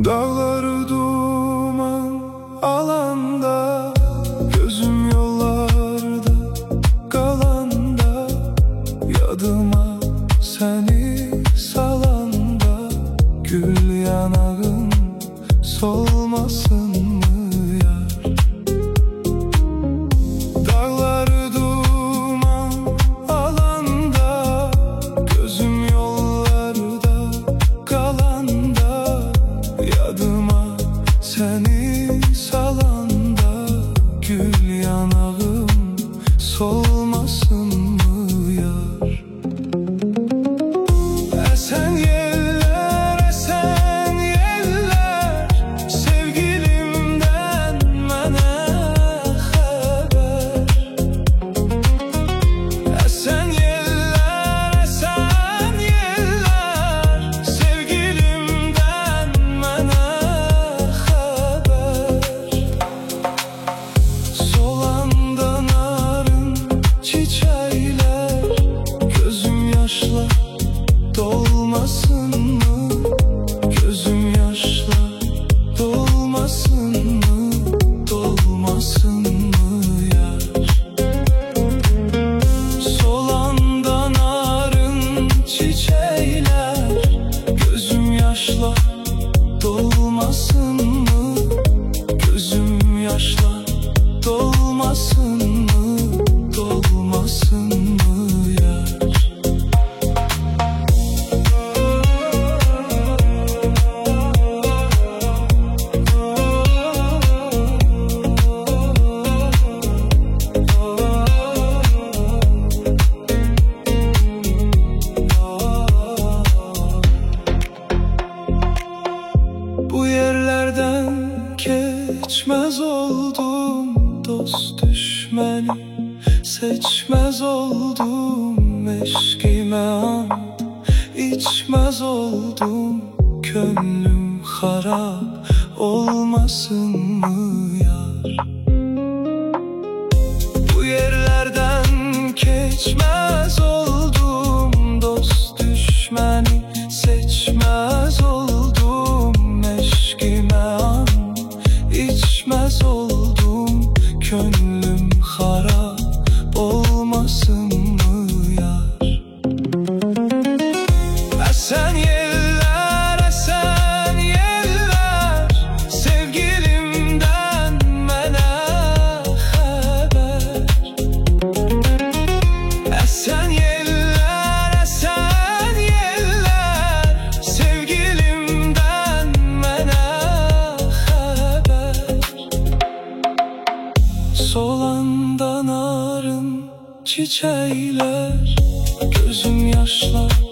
Dağları duman alanda, gözüm yollarda kalanda, yadıma seni salanda, gül yanağım solmasın mı yar? Dağları duman alanda, gözüm yollarda kalanda, yadıma seni salanda, gül yanağım solmasın mı yar? Esen yeller, esen yeller, sevgilimden mənə xəbər. Esen yeller, esen yeller, sevgilimden mənə xəbər. Solanda narın çiçekler, gözüm yaşla dolmasın mı? Gözüm yaşla dolmasın mı? Dolmasın mı yar? Solanda narın çiçekler, gözüm yaşla dolmasın mı? Gözüm yaşla dolmasın mı? Dolmasın mı yar? Bu yerlerden geçmez oldum, dost düşmeni seçmez oldum, eşkime and içmez oldum, gönlüm harap olmasın mı yar? Bu yerlerden geçmez oldum, dost düşmeni seçmez oldum, eşkime and içmez oldum, gönlüm harap olmasın mı yar? Esen yeller, esen yeller, sevgilimden mənə xəbər. Esen yeller, esen yeller, sevgilimden mənə xəbər. Solanda narın çiçekler, gözüm yaşla